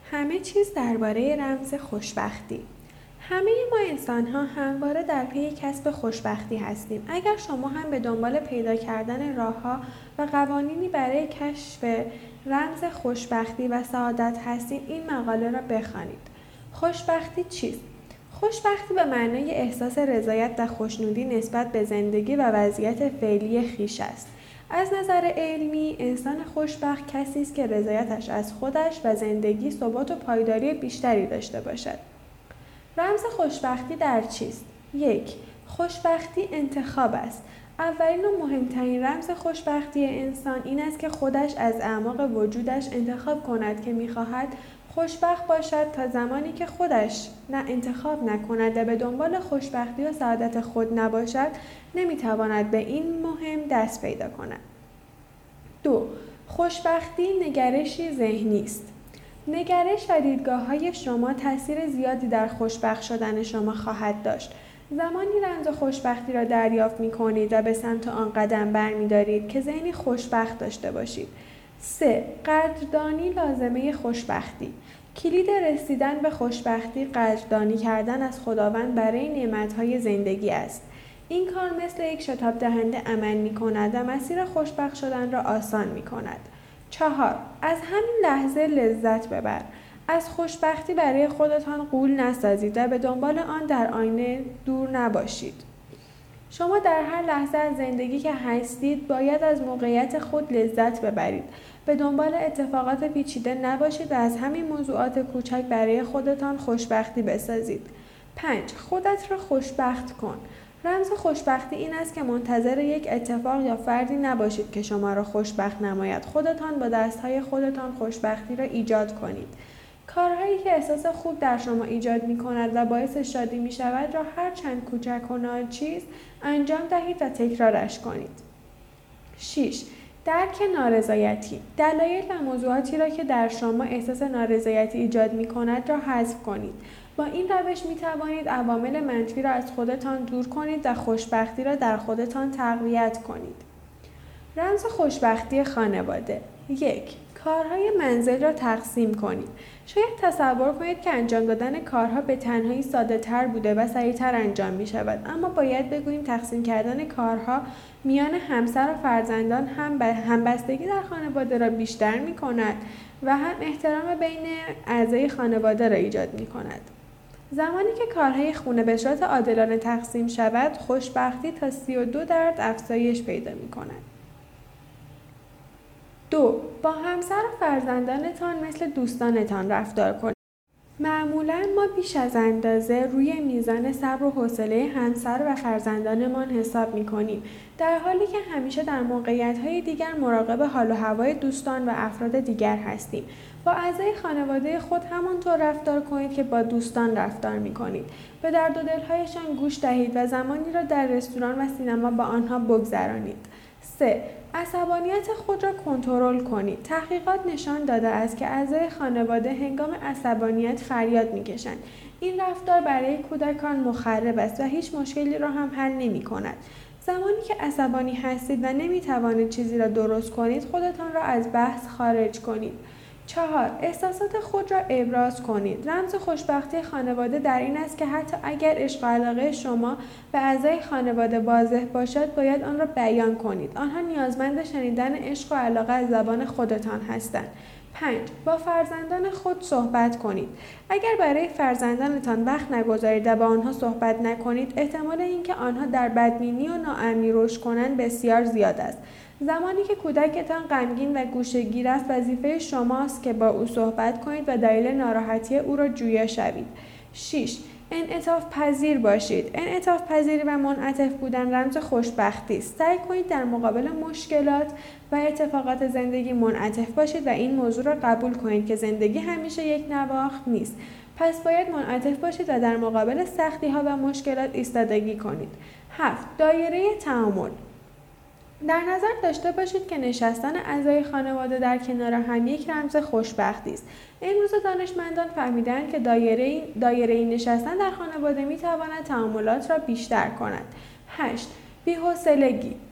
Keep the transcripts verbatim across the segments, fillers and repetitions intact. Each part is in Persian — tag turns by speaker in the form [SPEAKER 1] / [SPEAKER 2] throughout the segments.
[SPEAKER 1] همه چیز درباره رمز خوشبختی. همه ما انسان‌ها همواره در پی کسب خوشبختی هستیم. اگر شما هم به دنبال پیدا کردن راه‌ها و قوانینی برای کشف رمز خوشبختی و سعادت هستید، این مقاله را بخوانید. خوشبختی چیست؟ خوشبختی به معنای احساس رضایت و خوشنودی نسبت به زندگی و وضعیت فعلی خویش است. از نظر علمی، انسان خوشبخت کسی است که رضایتش از خودش و زندگی ثبات و پایداری بیشتری داشته باشد. رمز خوشبختی در چیست؟ یک. خوشبختی انتخاب است. اولین و مهمترین رمز خوشبختی انسان این است که خودش از اعماق وجودش انتخاب کند که می‌خواهد خوشبخت باشد. تا زمانی که خودش نه انتخاب نکند و به دنبال خوشبختی و سعادت خود نباشد، نمی‌تواند به این مهم دست پیدا کند. دو. خوشبختی نگرشی ذهنی است. نگرش و دیدگاه‌های شما تأثیر زیادی در خوشبخت شدن شما خواهد داشت. زمانی رمز خوشبختی را دریافت می‌کنید و به سمت آن قدم برمی‌دارید که ذهنی خوشبخت داشته باشید. سه. قدردانی لازمه خوشبختی. کلید رسیدن به خوشبختی قدردانی کردن از خداوند برای نعمت‌های زندگی است. این کار مثل یک شتاب دهنده عمل می‌کند و مسیر خوشبخت شدن را آسان می‌کند. چهار. از همین لحظه لذت ببر. از خوشبختی برای خودتان غول نسازید و به دنبال آن در آینه دور نباشید. شما در هر لحظه از زندگی که هستید باید از موقعیت خود لذت ببرید. به دنبال اتفاقات پیچیده نباشید و از همین موضوعات کوچک برای خودتان خوشبختی بسازید. پنج. خودت را خوشبخت کن. رمز خوشبختی این است که منتظر یک اتفاق یا فردی نباشید که شما را خوشبخت نماید. خودتان با دستهای خودتان خوشبختی را ایجاد کنید. کارهایی که احساس خوب در شما ایجاد می کند و باعث شادی می شود را هر چند کوچک و ناچیز انجام دهید و تکرارش کنید. شش. درک نارضایتی. دلایل و موضوعاتی را که در شما احساس نارضایتی ایجاد می کند را حذف کنید. با این روش می توانید عوامل منفی را از خودتان دور کنید و خوشبختی را در خودتان تقویت کنید. رمز خوشبختی خانواده. یک. کارهای منزل را تقسیم کنید. شاید تصور کنید که انجام دادن کارها به تنهایی ساده تر بوده و سریعتر انجام می شود، اما باید بگوییم تقسیم کردن کارها میان همسر و فرزندان هم همبستگی در خانواده را بیشتر می کند و هم احترام بین اعضای خانواده را ایجاد می کند. زمانی که کارهای خانه به صورت عادلانه تقسیم شود، خوشبختی تا سی و دو درجه افزایش پیدا می کند. دو. با همسر و فرزندانتان مثل دوستانتان رفتار کنید. معمولاً ما بیش از اندازه روی میزان صبر و حوصله همسر و فرزندانمان حساب می‌کنیم، در حالی که همیشه در موقعیت‌های دیگر مراقب حال و هوای دوستان و افراد دیگر هستیم. با اعضای خانواده خود همانطور رفتار کنید که با دوستان رفتار می‌کنید. به درد و دل‌هایشان گوش دهید و زمانی را در رستوران و سینما با آنها بگذرانید. سه. عصبانیت خود را کنترل کنید. تحقیقات نشان داده است که اعضای خانواده هنگام عصبانیت فریاد می‌کشند. این رفتار برای کودکان مخرب است و هیچ مشکلی را هم حل نمی‌کند. زمانی که عصبانی هستید و نمی‌توانید چیزی را درست کنید، خودتان را از بحث خارج کنید. چهار. احساسات خود را ابراز کنید. رمز خوشبختی خانواده در این است که حتی اگر عشق و علاقه شما به اعضای خانواده واضح باشد، باید آن را بیان کنید. آنها نیازمند شنیدن عشق و علاقه از زبان خودتان هستند. پنج. با فرزندان خود صحبت کنید. اگر برای فرزندانتان وقت نگذارید و با آنها صحبت نکنید، احتمال اینکه آنها در بدبینی و ناامنی رشد کنند بسیار زیاد است. زمانی که کودکتان غمگین و گوشه‌گیر است، وظیفه شماست که با او صحبت کنید و دلیل ناراحتی او را جویا شوید. شش. انعطاف پذیر باشید. انعطاف پذیری و منعطف بودن رمز خوشبختی است. سعی کنید در مقابل مشکلات و اتفاقات زندگی منعطف باشید و این موضوع را قبول کنید که زندگی همیشه یک نواخت نیست. پس باید منعطف باشید و در مقابل سختی‌ها و مشکلات ایستادگی کنید. هفت. دایره تعامل. در نظر داشته باشید که نشستن اعضای خانواده در کنار هم یک رمز خوشبختی است. امروز دانشمندان فهمیدند که دایره دایره نشستن در خانواده می‌تواند تعاملات را بیشتر کند. هشت. بی‌حوصلگی.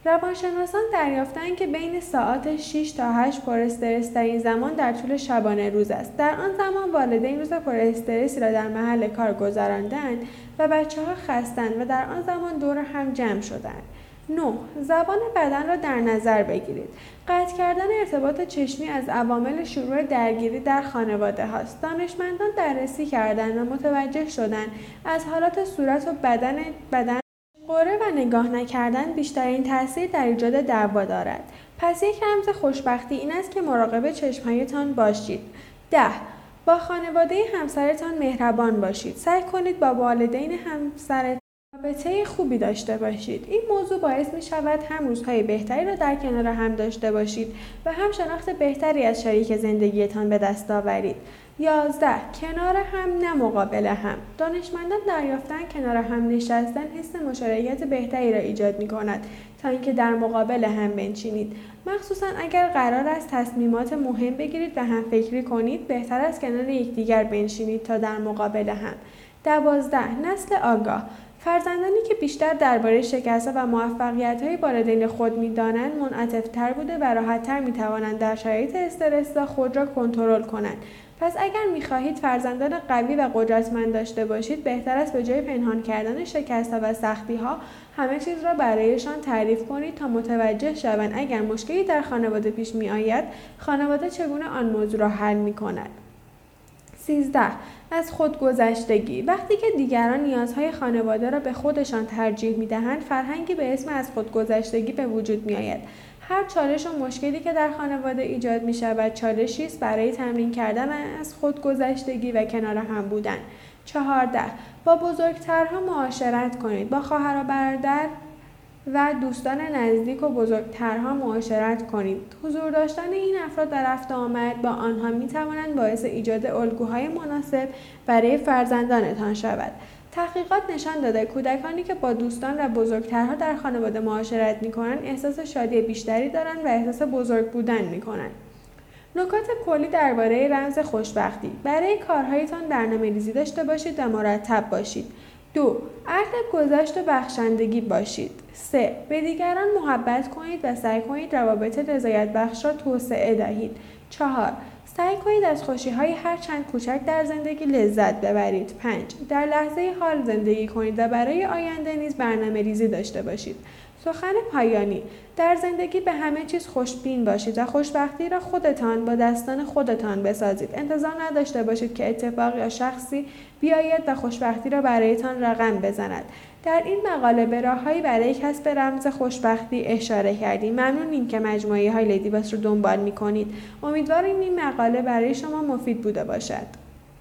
[SPEAKER 1] روانشناسان دریافتند که بین ساعات شش تا هشت پر استرس ترین زمان در طول شبانه روز است. در آن زمان والدین روز پر استرسی را در محل کار گذراندند و بچه‌ها خستند و در آن زمان دور هم جمع شدند. نه. زبان بدن را در نظر بگیرید. قطع کردن ارتباط چشمی از عوامل شروع درگیری در خانواده هاست. دانشمندان بررسی کردند و متوجه شدند از حالات صورت و بدن بدن قره و نگاه نکردن بیشترین تاثیر در ایجاد دعوا دارد. پس یک رمز خوشبختی این است که مراقب چشمهایتان باشید. ده. با خانواده همسرتان مهربان باشید. سعی کنید با والدین همسرتان رابطه خوبی داشته باشید. این موضوع باعث می شود هم روزهای بهتری را در کنار هم داشته باشید و هم شناخت بهتری از شریک زندگیتان به دست آورید. یازده. کنار هم نه مقابل هم. دانشمندان دریافتند کنار هم نشستن حس مشارکت بهتری را ایجاد می کند تا اینکه در مقابل هم بنشینید. مخصوصا اگر قرار است تصمیمات مهم بگیرید و هم فکری کنید، بهتر است کنار یکدیگر بنشینید تا در مقابل هم. دوازده. نسل آگاه. فرزندانی که بیشتر درباره شکست‌ها و موفقیت‌های والدین خود می‌دانند، منعطف‌تر بوده و راحت‌تر می‌توانند در شرایط استرس‌زا خود را کنترل کنند. پس اگر می‌خواهید فرزندان قوی و قدرتمند داشته باشید، بهتر است به جای پنهان کردن شکست‌ها و سختی‌ها، همه چیز را برایشان تعریف کنید تا متوجه شوند اگر مشکلی در خانواده پیش می‌آید، خانواده چگونه آن موضوع را حل می‌کند. سیزده. از خودگذشتگی. وقتی که دیگران نیازهای خانواده را به خودشان ترجیح می‌دهند، فرهنگی به اسم از خودگذشتگی به وجود می‌آید. هر چالش و مشکلی که در خانواده ایجاد می‌شود، چالشی است برای تمرین کردن از خودگذشتگی و کنار هم بودن. چهارده. با بزرگترها معاشرت کنید. با خواهر و برادر و دوستان نزدیک و بزرگترها معاشرت کنید. حضور داشتن این افراد در رفت و آمد با آنها می توانند باعث ایجاد الگوهای مناسب برای فرزندانتان شود. تحقیقات نشان داده کودکانی که با دوستان و بزرگترها در خانواده معاشرت می کنند احساس شادی بیشتری دارند و احساس بزرگ بودن می کنند. نکات کلی درباره رمز خوشبختی. برای کارهایتان برنامه‌ریزی داشته باشید و مرتب باشید. دو. اهل گذشت و بخشندگی باشید. سه. به دیگران محبت کنید و سعی کنید روابط رضایت بخش را توسعه دهید. چهار. سعی کنید از خوشی‌های هر چند کوچک در زندگی لذت ببرید. پنج. در لحظه حال زندگی کنید و برای آینده نیز برنامه‌ریزی داشته باشید. سخن پایانی. در زندگی به همه چیز خوشبین باشید و خوشبختی را خودتان با دستان خودتان بسازید. انتظار نداشته باشید که اتفاق یا شخصی بیاید و خوشبختی را برایتان رقم بزند. در این مقاله به راههایی برای کسب رمز خوشبختی اشاره کردیم. ممنونیم که مجموعه های لیدی باس رو دنبال می‌کنید. امیدواریم این مقاله برای شما مفید بوده باشد.